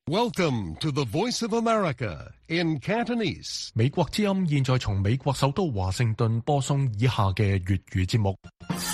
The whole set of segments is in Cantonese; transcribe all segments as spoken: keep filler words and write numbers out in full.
Welcome to the Voice of America in Cantonese. 美國之音現在從美國首都華盛頓播送以下嘅粵語節目。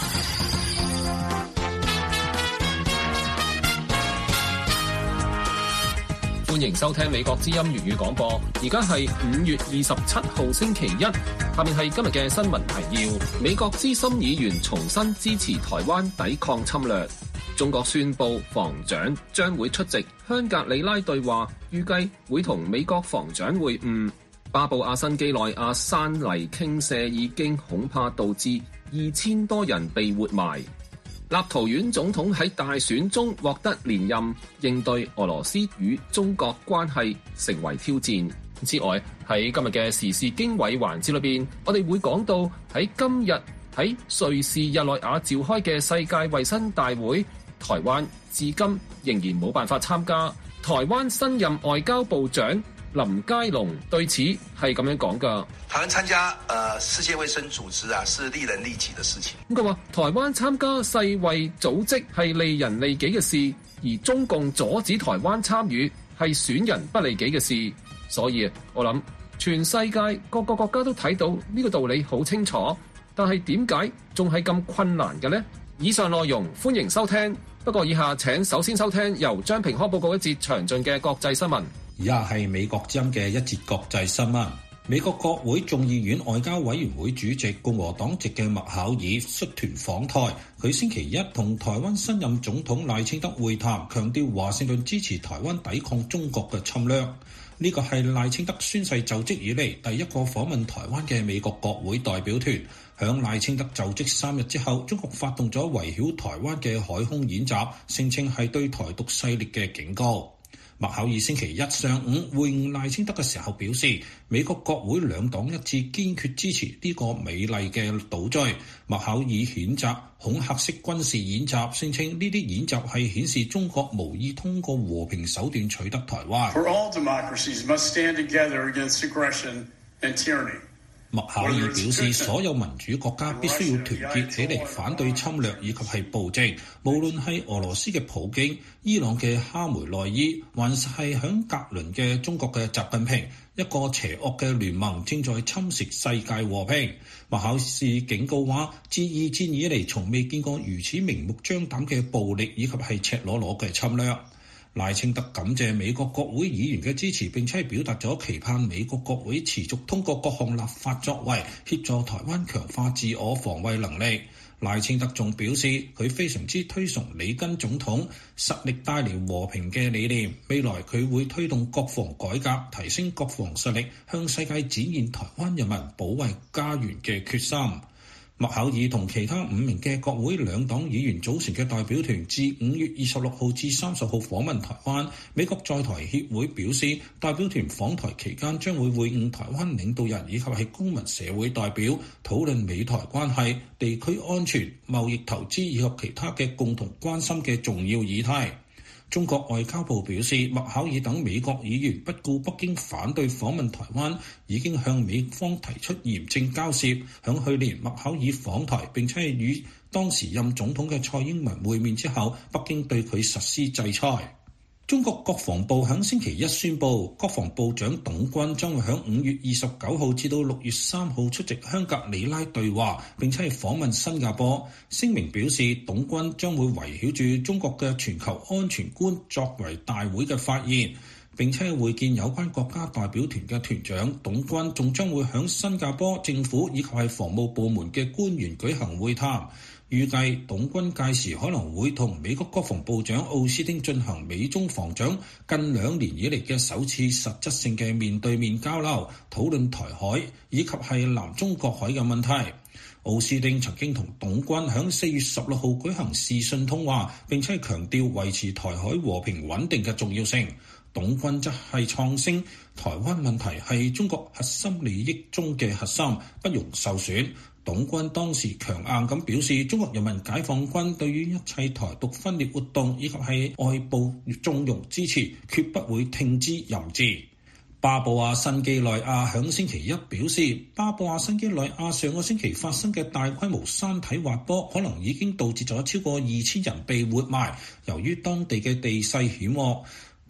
歡迎收聽美國之音粵語廣播。而家係五月二十七號星期一，下面係今日嘅新聞提要。美國資深議員重新支持台灣抵抗侵略。中國宣布防長將會出席香格里拉對話，預計會同美國防長會晤。巴布亞新幾內亞山泥傾瀉已經恐怕導致二千多人被活埋。立陶宛總統喺大選中獲得連任，應對俄羅斯與中國關係成為挑戰。之外，喺今日嘅時事經緯環節裏邊，我哋會講到喺今日喺瑞士日內瓦召開嘅世界衛生大會，台灣至今仍然冇辦法參加。台灣新任外交部長林佳龍對此係咁樣講㗎。 台灣參加呃世界衛生組織啊，是利人利己的事情。 咁佢話台灣參加世衛組織係利人利己嘅事，而中共阻止台灣參與係損人不利己嘅事。所以我諗全世界各個國家都睇到呢個道理好清楚，但係點解仲係咁困難嘅呢？以上內容歡迎收聽，不過以下請首先收聽由張平康報告一節詳盡嘅國際新聞。 以下係美國之音嘅一節國際新聞。美國國會眾議院外交委員會主席共和黨籍嘅麥考爾率團訪台，佢星期一同台灣新任總統賴清德會談，強調華盛頓支持台灣抵抗中國嘅侵略。呢個係賴清德宣誓就職以嚟第一個訪問台灣嘅美國國會代表團。響賴清德就職三日之後，中國發動咗圍繞台灣嘅海空演習，聲稱係對台獨勢力嘅警告。麥考爾星期一上午會晤賴清德嘅時候表示，美國國會兩黨一致堅決支持呢個美麗嘅島嶼。麥考爾譴責恐嚇式軍事演習，聲稱呢啲演習係顯示中國無意通過和平手段取得台灣。 For all democracies must stand together against aggression and tyranny. 麥考爾表示，所有民主國家必須要團結起嚟反對侵略以及係暴政，無論係俄羅斯嘅普京、伊朗嘅哈梅內伊，還是係響格倫嘅中國嘅習近平，一個邪惡嘅聯盟正在侵蝕世界和平。麥考爾警告話，自二戰以嚟從未見過如此明目張膽嘅暴力以及係赤裸裸嘅侵略。賴清德感謝美國國會議員嘅支持，並且表達咗期盼美國國會持續通過各項立法作為，協助台灣強化自我防衛能力。賴清德仲表示，佢非常之推崇里根總統實力帶嚟和平嘅理念，未來佢會推動國防改革，提升國防實力，向世界展現台灣人民保衛家園嘅決心。麥考爾同其他五名嘅國會兩黨議員組成嘅代表團，自五月二十六號至三十號訪問台灣。美國在台協會表示，代表團訪台期間將會會晤台灣領導人以及係公民社會代表，討論美台關係、地區安全、貿易投資以及其他嘅共同關心嘅重要議題。中國外交部表示，麥考爾等美國議員不顧北京反對訪問台灣，已經向美方提出嚴正交涉。響去年麥考爾訪台並且係與當時任總統嘅蔡英文會面之後，北京對佢實施制裁。中國國防部響星期一宣布，國防部長董軍將會響五月二十九號至到六月三號出席香格里拉對話，並且係訪問新加坡。聲明表示，董軍將會圍繞住中國嘅全球安全觀作為大會嘅發言，並且會見有關國家代表團嘅團長。董軍仲將會響新加坡政府以及係防務部門嘅官員舉行會談。預計董軍屆時可能會同美國國防部長奧斯汀進行美中防長近兩年以嚟嘅首次實質性嘅面對面交流，討論台海以及係南中國海嘅問題。奧斯汀曾經同董軍響四月十六號舉行視訊通話，並且強調維持台海和平穩定嘅重要性。董軍則係創聲，台灣問題係中國核心利益中嘅核心，不容受損。董軍當時強硬咁表示，中國人民解放軍對於一切台獨分裂活動以及係外部縱容支持，決不會聽之任之。巴布亞新幾內亞響星期一表示，巴布亞新幾內亞上個星期發生嘅大規模山體滑坡，可能已經導致咗超過二千人被活埋。由於當地嘅地勢險惡，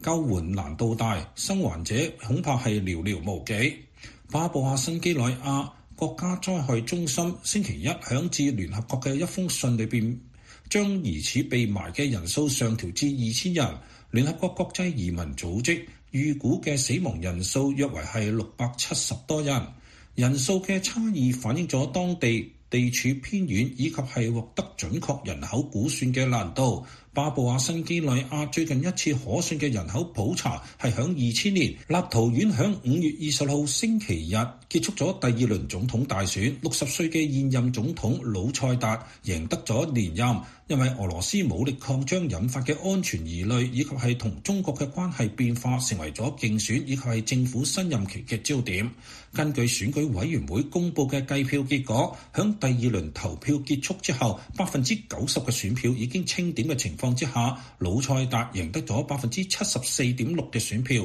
救援難度大，生還者恐怕係寥寥無幾。巴布亞新幾內亞國家災害中心星期一響致聯合國嘅一封信裏邊，將疑似被埋嘅人數上調至二千人。聯合國國際移民組織預估嘅死亡人數約為係六百七十多人，人數嘅差異反映咗當地地處偏遠以及係獲得準確人口估算嘅難度。巴布亞新幾內亞最近一次可信嘅人口普查係響二千年，立陶宛響五月二十號星期日結束咗第二輪總統大選，六十歲嘅現任總統魯塞達贏得咗連任。因為俄羅斯武力擴張引發嘅安全疑慮以及係同中國嘅關係變化，成為咗競選以及係政府新任期嘅焦點。根據選舉委員會公佈嘅計票結果，響第二輪投票結束之後，百分之九十嘅選票已經清點嘅情況之下，魯塞達贏得咗百分之七十四點六嘅選票。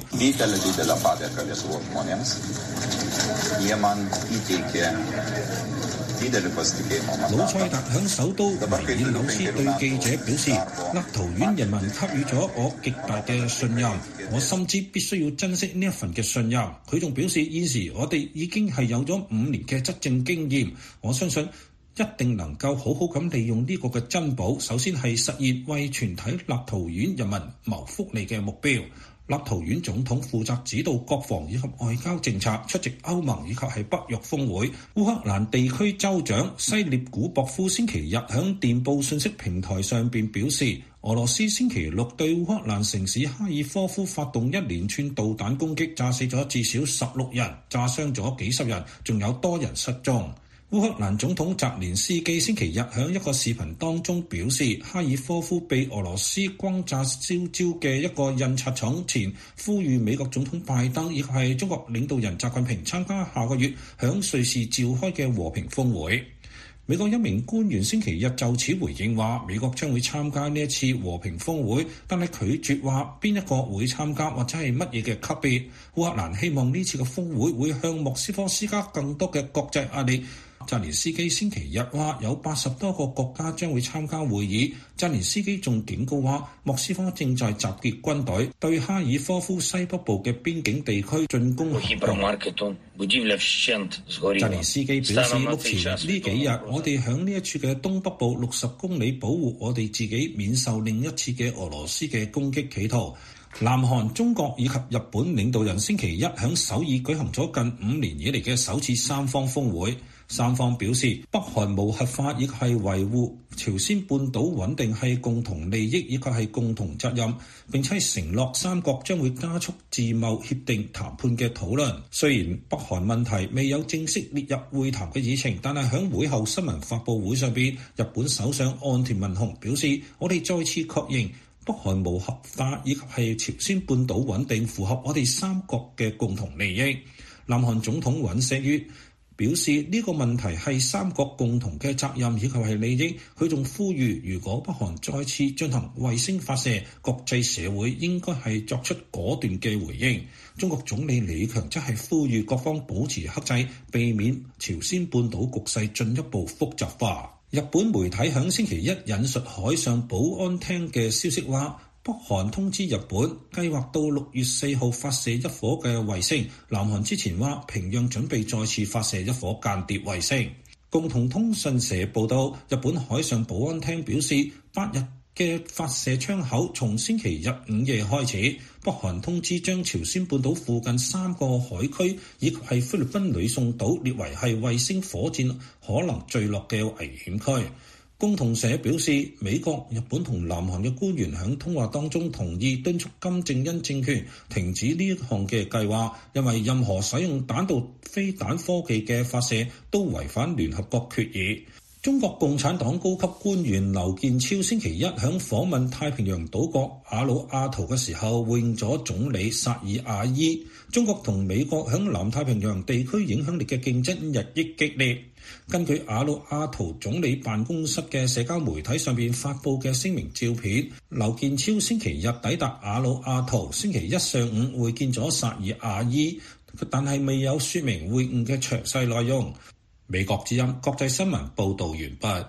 魯塞達響首都維爾紐斯對記者表示，立陶宛人民給予咗我極大嘅信任，我深知必須要珍惜呢一份嘅信任。佢仲表示，現時我哋已經係有咗五年嘅執政經驗，我相信一定能夠好好咁利用呢個嘅珍寶，首先係實現為全體立陶宛人民謀福利嘅目標。立陶宛總統負責指導國防以及外交政策，出席歐盟以及係北約峰會。烏克蘭地區州長西列古博夫星期日響電報信息平台上邊表示，俄羅斯星期六對烏克蘭城市哈爾科夫發動一連串導彈攻擊，炸死咗至少十六人，炸傷咗幾十人，仲有多人失蹤。烏克蘭總統澤連斯基星期日喺一個視頻當中表示，哈爾科夫被俄羅斯轟炸燒焦嘅一個印刷廠前，呼籲美國總統拜登以及係中國領導人習近平參加下個月喺瑞士召開嘅和平峰會。美國一名官員星期日就此回應話，美國將會參加呢一次和平峰會，但係拒絕話邊一個會參加或者係乜嘢嘅級別。烏克蘭希望呢次嘅峰會會向莫斯科施加更多嘅國際壓力。澤連斯基星期日話有八十多個國家將會參加會議。澤連斯基仲警告話，莫斯科正在集結軍隊對哈爾科夫西北部嘅邊境地區進攻。澤連斯基表示，目前呢幾日我哋響呢一處嘅東北部六十公里保護我哋自己免受另一次嘅俄羅斯嘅攻擊企圖。南韓、中國以及日本領導人星期一響首爾舉行咗近五年以嚟嘅首次三方峰會。三方表示，北韓無核化亦係維護朝鮮半島穩定係共同利益，亦係共同責任。並且承諾三國將會加速自貿協定談判嘅討論。雖然北韓問題未有正式列入會談嘅議程，但係響會後新聞發佈會上邊，日本首相岸田文雄表示，我哋再次確認北韓無核化以及係朝鮮半島穩定符合我哋三國嘅共同利益。南韓總統尹錫悅表示呢個問題係三國共同嘅責任以及係利益。佢仲呼籲，如果北韓再次進行衛星發射，國際社會應該係作出果斷嘅回應。中國總理李強則係呼籲各方保持克制，避免朝鮮半島局勢進一步複雜化。日本媒體響星期一引述海上保安廳嘅消息話，北韓通知日本計劃到六月四號發射一顆嘅衛星。南韓之前話平壤準備再次發射一顆間諜衛星。共同通訊社報道，日本海上保安廳表示，八日嘅發射窗口從星期日午夜開始。北韓通知將朝鮮半島附近三個海區以及係菲律賓呂宋島列為係衛星火箭可能墜落嘅危險區。共同社表示，美國、日本同南韓嘅官員喺通話當中同意敦促金正恩政權停止呢一項嘅計劃，因為任何使用彈道飛彈科技嘅發射都違反聯合國決議。中國共產黨高級官員劉建超星期一喺訪問太平洋島國瓦努阿圖嘅時候會見咗總理薩爾瓦伊。中國同美國喺南太平洋地區影響力嘅競爭日益激烈。根據瓦努阿圖總理辦公室嘅社交媒體上面發布嘅聲明照片，劉建超星期日抵達瓦努阿圖，星期一上午會見咗薩爾瓦伊，但係未有說明會晤嘅詳細內容。美國之音國際新聞報道完畢。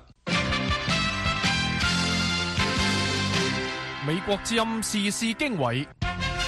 美國之音時事經緯。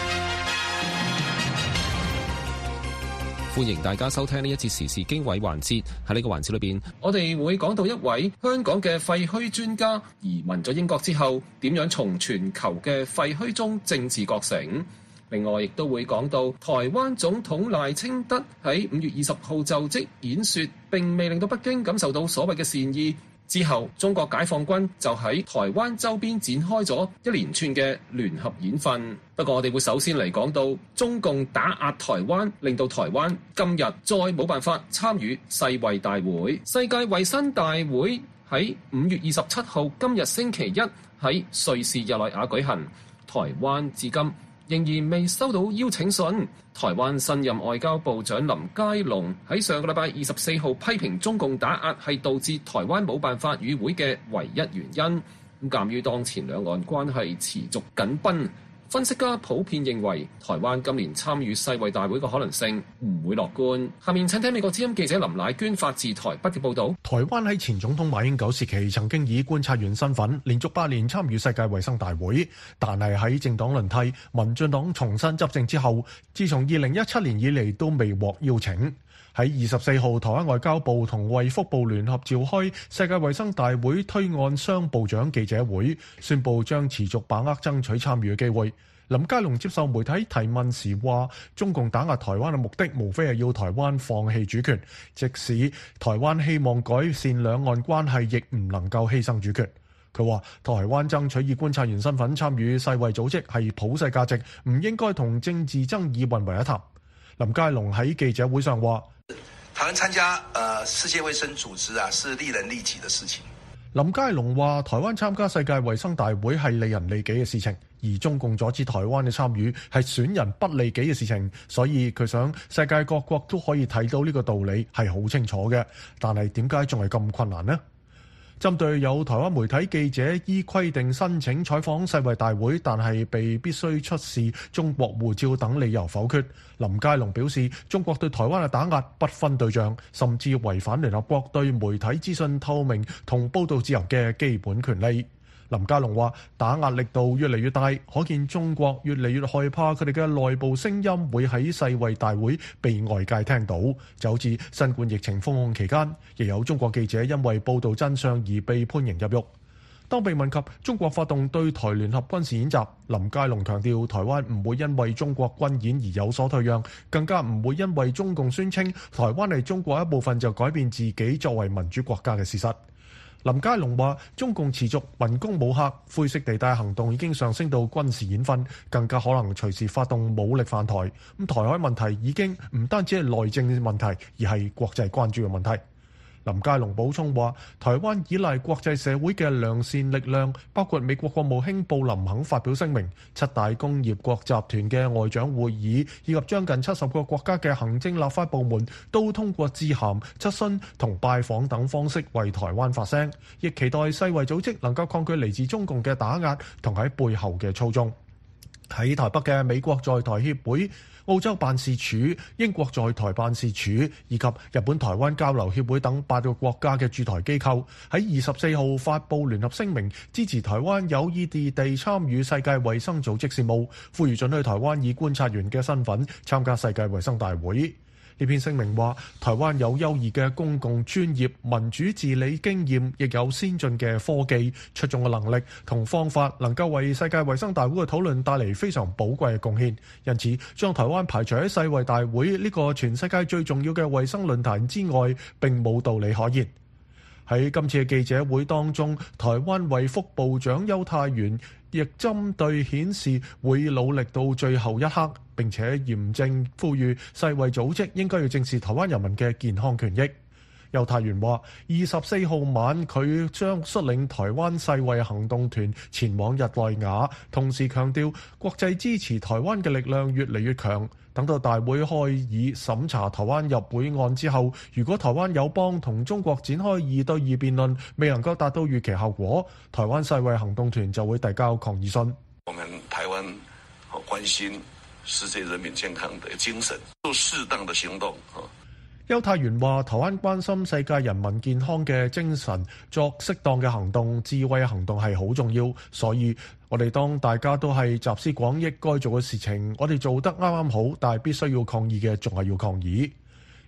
歡迎大家收聽呢一節時事經緯環節。喺呢個環節裏邊，我哋會講到一位香港嘅廢墟專家移民咗英國之後，點樣從全球嘅廢墟中政治覺醒。另外，亦都會講到台灣總統賴清德喺五月二十號就職演說，並未令到北京感受到所謂嘅善意。之後，中國解放軍就喺台灣周邊展開咗一連串嘅聯合演訓。不過，我哋會首先嚟講到中共打壓台灣，令到台灣今日再冇辦法參與世衛大會。世界衛生大會喺五月二十七號今日星期一喺瑞士日內瓦舉行，台灣至今仍然未收到邀請信。台灣新任外交部長林佳龍喺上個禮拜二十四號批評中共打壓係導致台灣冇辦法與會嘅唯一原因。咁鑑於當前兩岸關係持續緊繃，分析家普遍認為台灣今年參與世衛大會嘅可能性唔會樂觀。下面請聽美國之音記者林乃娟發自台北嘅報導。 台灣喺前總統馬英九時期曾經以觀察員身份連續八年參與世界衛生大會，但係喺政黨輪替、民進黨重新執政之後，自從二零一七年以嚟都未獲邀請。喺二十四號，台灣外交部同衛福部聯合召開世界衛生大會推案雙部長記者會，宣布將持續把握爭取參與嘅機會。林佳龍接受媒體提問時話，中共打壓台灣嘅目的無非係要台灣放棄主權，即使台灣希望改善兩岸關係，亦唔能夠犧牲主權。佢話台灣爭取以觀察員身份參與世衛組織係普世價值，唔應該同政治爭議混為一談。林佳龍喺記者會上話， 台灣參加誒世界衛生組織啊，是利人利己的事情。 林佳龍話台灣參加世界衛生大會係利人利己嘅事情，而中共阻止台灣嘅參與係損人不利己嘅事情，所以佢想世界各國都可以睇到呢個道理係好清楚嘅。但係點解仲係咁困難呢？針對有台灣媒體記者依規定申請採訪世衛大會，但係被必須出示中國護照等理由否決，林佳龍表示中國對台灣嘅打壓不分對象，甚至違反聯合國對媒體資訊透明同報導自由嘅基本權利。林佳龍話打壓力度越嚟越大，可見中國越嚟越害怕佢哋嘅內部聲音會喺世衛大會被外界聽到。就好似新冠疫情封控期間，亦有中國記者因為報導真相而被判刑入獄。當被問及中國發動對台聯合軍事演習，林佳龍強調台灣唔會因為中國軍演而有所退讓，更加唔會因為中共宣稱台灣係中國一部分就改變自己作為民主國家嘅事實。林佳龍話中共持續文攻武嚇，灰色地帶行動已經上升到軍事演訓，更加可能隨時發動武力犯台。咁台海問題已經唔單止係內政問題，而係國際關注嘅問題。林佳龍補充話，台灣依賴國際社會嘅良善力量，包括美國國務卿布林肯發表聲明，七大工業國集團嘅外長會議，以及將近七十個國家嘅行政立法部門都通過致函、質詢同拜訪等方式為台灣發聲，亦期待世衛組織能夠抗拒嚟自中共嘅打壓同喺背後嘅操縱。喺台北嘅美國在台協會、澳洲辦事處、英國在台辦事處以及日本台灣交流協會等八個國家嘅駐台機構喺二十四號發布聯合聲明，支持台灣有意地地參與世界衛生組織事務，呼籲准許台灣以觀察員嘅身份參加世界衛生大會。呢篇聲明話，台灣有優異嘅公共專業民主治理經驗，亦有先進嘅科技、出眾嘅能力同方法，能夠為世界衛生大會嘅討論帶嚟非常寶貴嘅貢獻。因此，將台灣排除喺世衛大會呢個全世界最重要嘅衛生論壇之外，並冇道理可言。喺今次嘅記者會當中，台灣衛福部長邱泰源亦針對顯示會努力到最後一刻，並且嚴正呼籲世衛組織應該要正視台灣人民嘅健康權益。邱泰源話：二十四號晚佢將率領台灣世衛行動團前往日內瓦，同時強調國際支持台灣嘅力量越嚟越強。等到大會開議審查台灣入會案之後，如果台灣友邦同中國展開二對二辯論，未能夠達到預期效果，台灣世衛行動團就會遞交抗議信。 我們台灣好關心世界人民健康的精神，做適當的行動。 邱泰源話：台灣關心世界人民健康嘅精神，作適當嘅行動、智慧嘅行動係好重要。所以我哋當大家都係集思廣益，該做嘅事情，我哋做得啱啱好，但係必須要抗議嘅，仲係要抗議。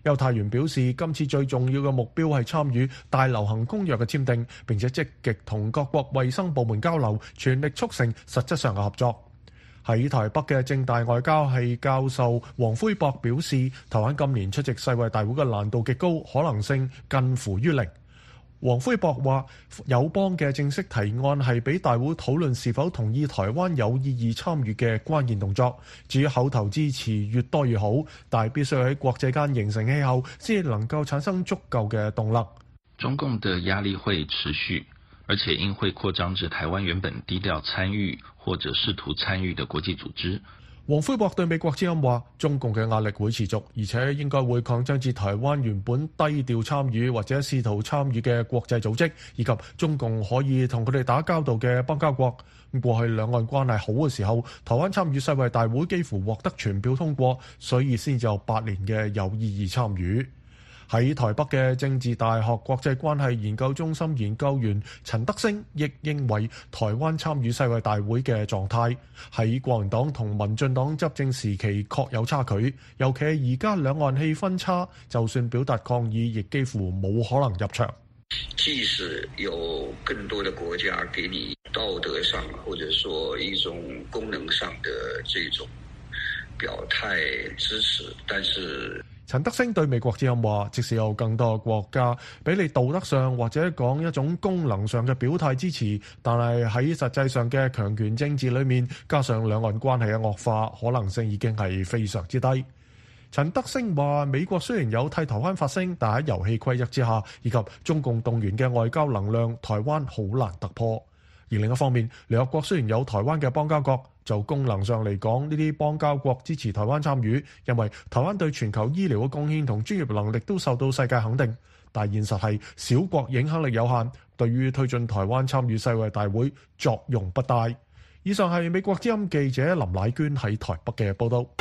邱太元表示，今次最重要嘅目標係參與大流行公約嘅簽訂，並且積極同各國衛生部門交流，全力促成實質上嘅合作。喺台北嘅政大外交系教授黃輝博表示，台灣今年出席世衛大會嘅難度極高，可能性近乎於零。黃輝博話，友邦嘅正式提案係俾大會討論是否同意台灣有意義參與嘅關鍵動作。至於口頭支持越多越好，但係必須喺國際間形成氣候，先能夠產生足夠嘅動力。 中共的壓力會持續，而且應會擴張至台灣原本低調參與或者試圖參與的國際組織。 黃輝博對美國之音話，中共嘅壓力會持續，而且應該會擴張至台灣原本低調參與或者試圖參與嘅國際組織，以及中共可以同佢哋打交道嘅邦交國。過去兩岸關係好嘅時候，台灣參與世衛大會幾乎獲得全票通過，所以先至有八年嘅有意義參與。喺台北嘅政治大學國際關係研究中心研究員陳德星亦認為，台灣參與世衛大會嘅狀態喺國民黨同民進黨執政時期確有差距，尤其係而家兩岸氣氛差，就算表達抗議，亦幾乎冇可能入場。 即使有更多的國家給你道德上或者說一種功能上的這種表態支持，但是陳德星對美國之音話，即使有更多國家俾你道德上或者講一種功能上嘅表態支持，但係喺實際上嘅強權政治裏面，加上兩岸關係嘅惡化，可能性已經係非常之低。陳德星話，美國雖然有替台灣發聲，但喺遊戲規則之下，以及中共動員嘅外交能量，台灣好難突破。而另一方面，聯合國雖然有台灣嘅邦交國，就功能上嚟講，呢啲邦交國支持台灣參與，因為台灣對全球醫療嘅貢獻同專業能力都受到世界肯定。但現實係小國影響力有限，對於推進台灣參與世衛大會作用不大。以上係美國之音記者林乃娟喺台北嘅報導。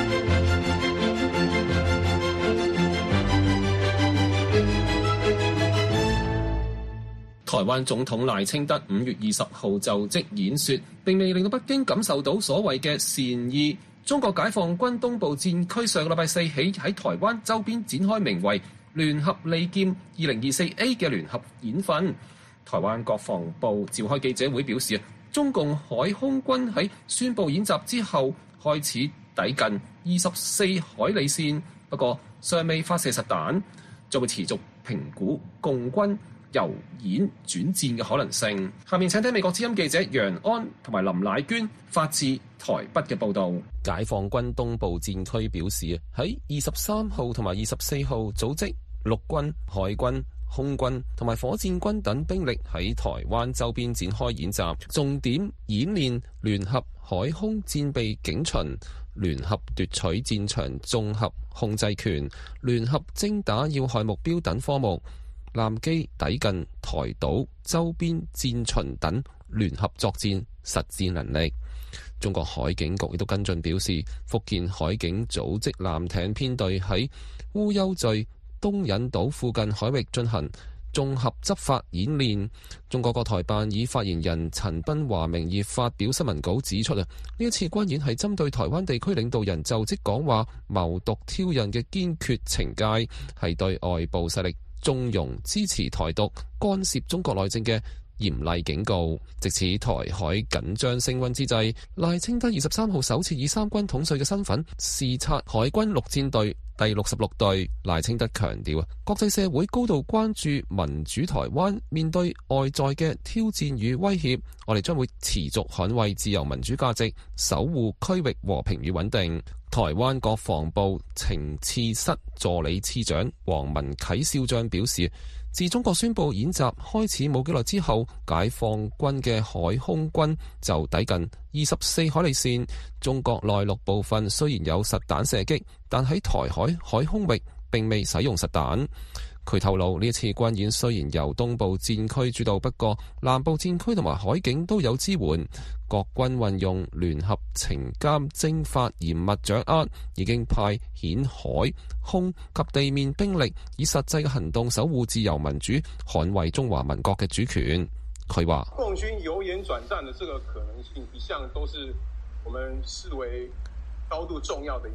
台灣總統賴清德五月二十號就職演說，並未令到北京感受到所謂嘅善意。中國解放軍東部戰區上個禮拜四起喺台灣周邊展開名為聯合利劍二零二四 A 嘅聯合演訓。台灣國防部召開記者會表示，中共海空軍喺宣布演習之後開始抵近二十四海里線，不過尚未發射實彈，將會持續評估共軍由演轉戰嘅可能性。下面請聽美國之音記者楊安同埋林乃娟發自台北嘅報導。解放軍東部戰區表示，喺二十三號同埋二十四號組織陸軍、海軍、空軍同埋火箭軍等兵力喺台灣周邊展開演習，重點演練聯合海空戰備警巡、聯合奪取戰場綜合控制權、聯合精打要害目標等科目，艦機抵近台島周邊戰巡等聯合作戰實戰能力。中國海警局亦都跟進表示，福建海警組織艦艇編隊喺烏丘嶼東引島附近海域進行綜合執法演練。中國國台辦以發言人陳斌華名義發表新聞稿指出啊，呢一次軍演係針對台灣地區領導人就職講話謀獨挑釁嘅堅決懲戒，係對外部勢力縱容支持台獨、干涉中國內政嘅嚴厲警告。藉此台海緊張升溫之際，賴清德二十三號首次以三軍統帥嘅身份視察海軍陸戰隊第六十六隊。賴清德強調啊，國際社會高度關注民主台灣，面對外在嘅挑戰與威脅，我哋將會持續捍衛自由民主價值，守護區域和平與穩定。台灣國防部情治室助理次長黃文啟少將表示，自中國宣布演習開始冇幾耐之後，解放軍嘅海空軍就抵近二十四海里線。中國內陸部分雖然有實彈射擊，但喺台海海空域並未使用實彈。佢透露，呢一次軍演雖然由東部戰區主導，不過南部戰區同埋海警都有支援。各軍運用聯合情監偵法嚴密掌握，已經派遣海空及地面兵力，以實際嘅行動守護自由民主，捍衛中華民國嘅主權。佢話共軍由演轉戰的這個可能性，一向都是我們視為高度重要的一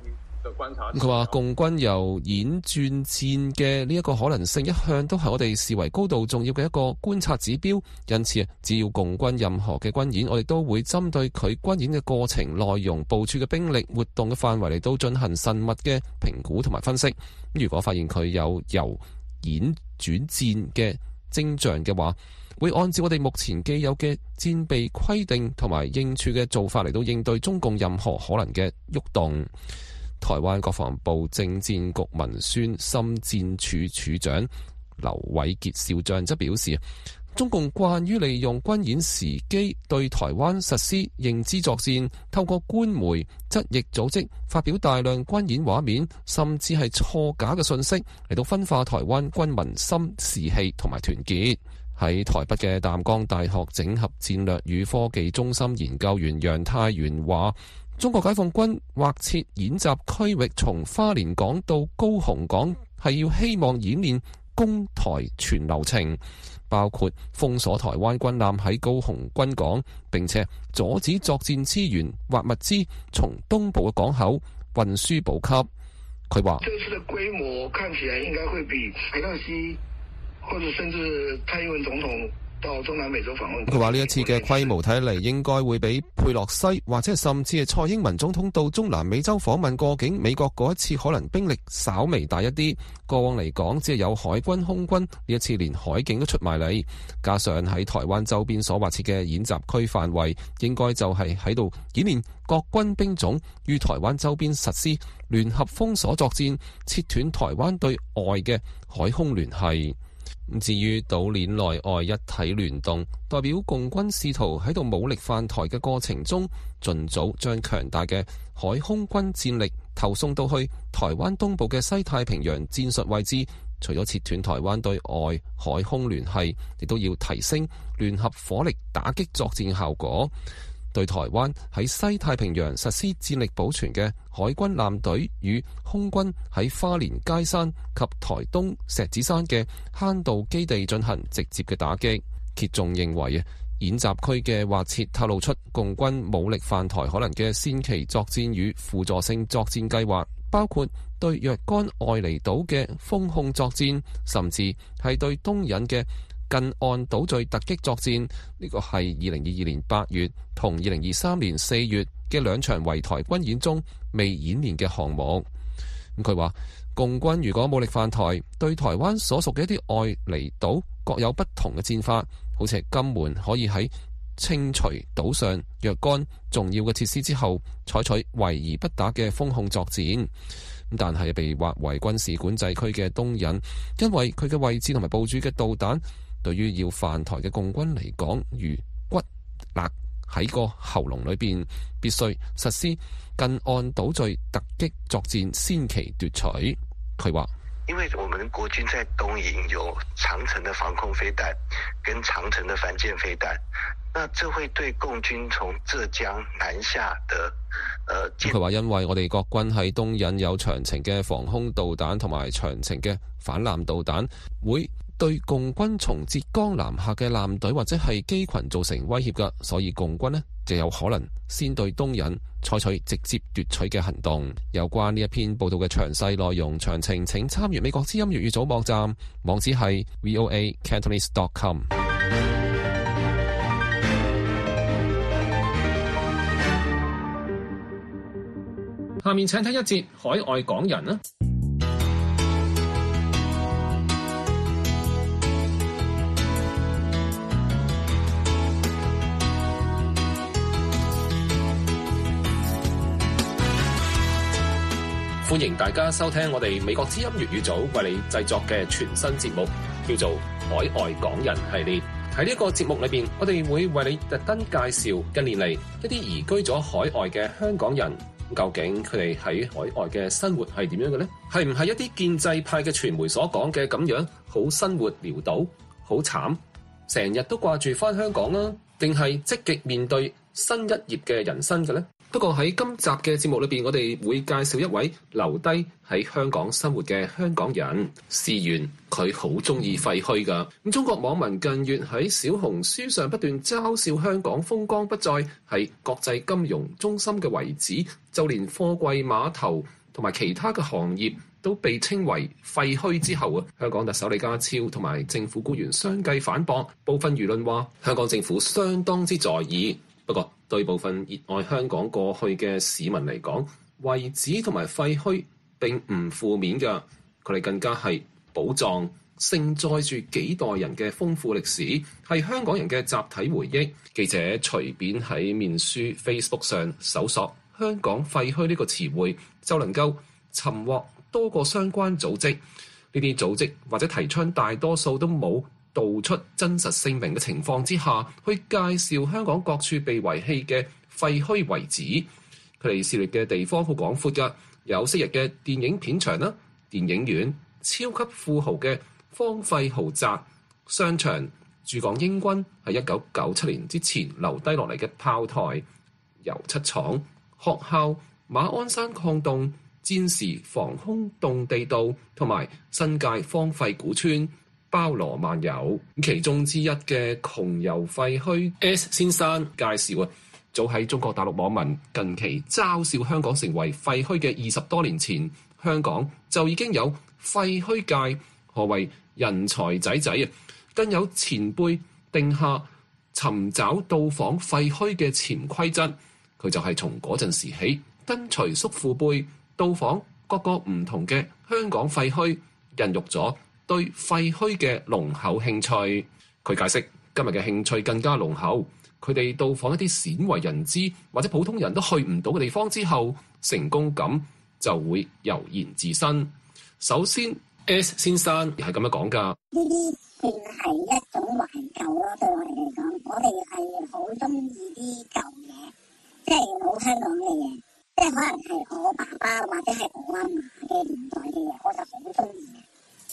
佢話共軍由演轉戰嘅呢一個可能性一向都係我哋視為高度重要嘅一個觀察指標，因此啊，只要共軍任何嘅軍演，我哋都會針對佢軍演嘅過程、內容、部署嘅兵力、活動嘅範圍嚟到進行慎密嘅評估同埋分析。如果發現佢有由演轉戰嘅徵象嘅話，會按照我哋目前既有嘅戰備規定同埋應處嘅做法嚟到應對中共任何可能嘅喐動。台灣國防部政戰局文宣心戰處處長劉偉傑少將則表示，中共慣於利用軍演時機對台灣實施認知作戰，透過官媒、側翼組織發表大量軍演畫面，甚至係錯假嘅信息嚟到分化台灣軍民心士氣同埋團結。喺台北嘅淡江大學整合戰略與科技中心研究員楊泰元話，中國解放軍劃設演習區域從花蓮港到高雄港，係要希望演練攻台全流程，包括封鎖台灣軍艦喺高雄軍港，並且阻止作戰資源或物資從東部嘅港口運輸補給。佢話： 這次的規模看起來應該會比海納西或者甚至蔡英文總統到中南美洲訪問。 佢話呢一次嘅規模睇嚟應該會比佩洛西或者甚至係蔡英文總統到中南美洲訪問過境美國嗰一次可能兵力稍微大一啲。過往嚟講只係有海軍空軍，呢一次連海警都出埋嚟，加上喺台灣周邊所劃設嘅演習區範圍，應該就係喺度演練各軍兵種於台灣周邊實施聯合封鎖作戰，切斷台灣對外嘅海空聯繫。至於島鏈內外一體聯動，代表共軍試圖喺度武力犯台嘅過程中，盡早將強大嘅海空軍戰力投送到去台灣東部嘅西太平洋戰術位置。除咗切斷台灣對外海空聯繫，亦都要提升聯合火力打擊作戰效果。對台灣喺西太平洋實施戰力保存嘅海軍艦隊與空軍喺花蓮佳山及台東石子山嘅坑道基地進行直接嘅打擊。揭仲認為啊，演習區嘅劃設透露出共軍武力犯台可能嘅先期作戰與輔助性作戰計劃，包括對若干外離島嘅封控作戰，甚至係對東引嘅近岸島嶼突擊作戰。呢個係二零二二年八月同二零二三年四月嘅兩場圍台軍演中未演練嘅項目。咁佢話，共軍如果武力犯台，對台灣所屬嘅一啲外離島各有不同嘅戰法，好似金門可以喺清除島上若干重要嘅設施之後，採取圍而不打嘅封控作戰。但係被劃為軍事管制區嘅東引，因為佢嘅位置同埋部署嘅導彈，對於要犯台嘅共軍嚟講，如骨勒喺個喉嚨裏邊，必須實施近岸島嶼突擊作戰，先期奪取。佢話： 因為我們國軍在東引有長程的防空飛彈跟長程的反艦飛彈，那這會對共軍從浙江南下的誒。 佢話因為我哋國軍喺東引有長程嘅防空導彈同埋長程嘅反艦導彈，會對共軍從浙江南下嘅艦隊或者係機群造成威脅㗎，所以共軍呢就有可能先對東引採取直接奪取嘅行動。有關呢一篇報道嘅詳細內容詳情，請參閱美國之音粵語組網站，網址係 v o a cantonese dot com。 下面請睇一節海外港人啦。歡迎大家收聽我哋美國之音粵語組為你製作嘅全新節目，叫做《海外港人》系列。喺呢個節目裏邊，我哋會為你特登介紹近年嚟一啲移居咗海外嘅香港人，究竟佢哋喺海外嘅生活係點樣嘅呢？係唔係一啲建制派嘅傳媒所講嘅咁樣，好生活潦倒，好慘，成日都掛住返香港啊？定係積極面對新一頁嘅人生嘅呢？不過喺今集嘅節目裏邊，我哋會介紹一位留低喺香港生活嘅香港人。事緣佢好中意廢墟噶。咁中國網民近月喺小紅書上不斷嘲笑香港風光不再，係國際金融中心嘅遺址，就連貨櫃碼頭同埋其他嘅行業都被稱為廢墟之後啊，香港特首李家超同埋政府官員相繼反駁，部分輿論話香港政府相當之在意。不過對部分熱愛香港過去嘅市民嚟講，遺址同埋廢墟並唔負面㗎，佢哋更加係寶藏，承載住幾代人嘅豐富歷史，係香港人嘅集體回憶。記者隨便喺面書 Facebook 上搜索香港廢墟呢個詞彙，就能夠尋獲多個相關組織。呢啲組織或者提倡大多數都冇道出真實姓名嘅情況之下，去介紹香港各處被遺棄嘅廢墟遺址。佢哋涉獵嘅地方好廣闊㗎，有昔日嘅電影片場啦、電影院、超級富豪嘅荒廢豪宅、商場、駐港英軍喺一九九七年之前留低落嚟嘅炮台、油漆廠、學校、馬鞍山礦洞、戰時防空洞地道同埋新界荒廢古村，包羅萬有。其中之一嘅窮遊廢墟 S 先生介紹啊，早喺中國大陸網民近期嘲笑香港成為廢墟嘅二十多年前，香港就已經有廢墟界，何謂人才仔仔啊！更有前輩定下尋找到訪廢墟嘅潛規則，佢就係從嗰陣時起跟隨叔父輩到訪各個唔同嘅香港廢墟，孕育咗對廢墟嘅濃厚興趣。佢解釋今日嘅興趣更加濃厚，佢哋到訪一啲鮮為人知或者普通人都去唔到嘅地方之後，成功感就會油然自身。首先 S 先生係咁樣講㗎， 呢啲算係一種懷舊咯，對我哋嚟講，我哋係好中意啲舊嘢，即係老香港嘅嘢，即係可能係我爸爸或者係我阿嫲嘅年代嘅嘢，我就好中意嘅。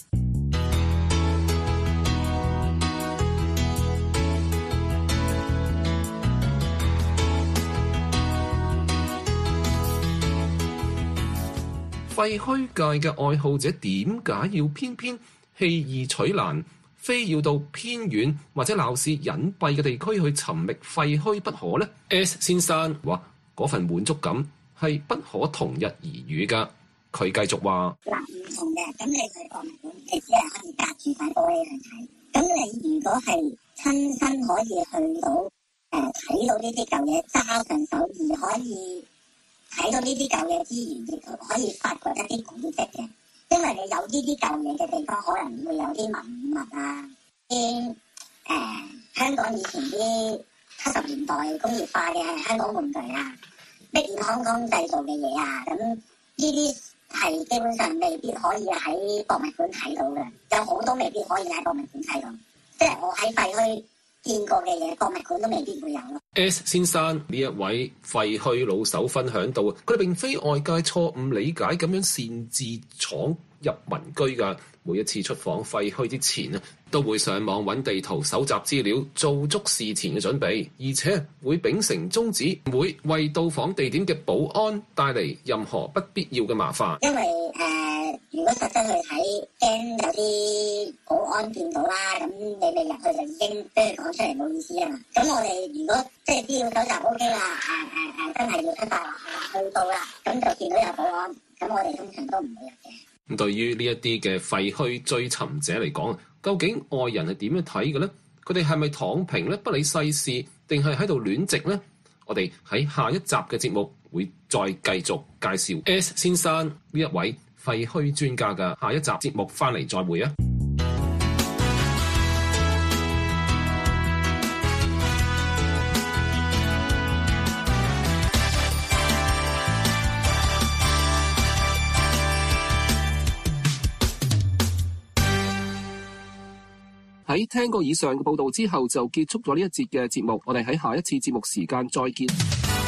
廢墟界嘅愛好者點解要偏偏棄易取難，非要到偏遠或者鬧市隱蔽嘅地區去尋覓廢墟不可呢？ S 先生話嗰份滿足感係不可同日而語㗎。佢繼續話： 嗱，唔同嘅，咁你去博物館，你只係可以隔住塊玻璃去睇。咁你如果係親身可以去到誒睇、呃、到呢啲舊嘢，揸上手而可以睇到呢啲舊嘢之餘，亦可以發掘一啲古蹟嘅。因為你有呢啲舊嘢嘅地方，可能會有啲文物啊，啲誒、呃、香港以前啲七十年代工業化嘅香港玩具啊，Made in Hong Kong製造嘅嘢啊，咁呢啲係基本上未必可以喺博物館睇到嘅，有好多未必可以喺博物館睇到。即係我喺廢墟見過嘅嘢，博物館都未必會有咯。 S 先生呢一位廢墟老手分享到，佢哋並非外界錯誤理解咁樣擅自闖入民居㗎。每一次出訪廢墟之前啊，都會上網揾地圖、搜集資料，做足事前嘅準備，而且會秉承宗旨，唔會為到訪地點嘅保安帶嚟任何不必要嘅麻煩。 因為誒、呃，如果實質去睇，驚有啲保安見到啦，咁你未入去就已經俾佢講出嚟，冇意思啊嘛。咁我哋如果即係資料搜集 O K 啦，誒誒誒，真係要出發啦，去到啦，咁就見到有保安，咁我哋通常都唔會入嘅。 咁對於呢一啲嘅廢墟追尋者嚟講，究竟外人係點樣睇嘅呢？佢哋係咪躺平呢？不理世事，定係喺度亂植呢？我哋喺下一集嘅節目會再繼續介紹 S 先生呢一位廢墟專家嘅。下一集節目翻嚟再會啊！喺聽過以上嘅報道之後，就結束咗呢一節嘅節目。我哋喺下一次節目時間再見。